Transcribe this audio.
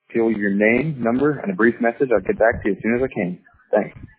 fill your name, number, and a brief message. I'll get back to you as soon as I can. Thanks.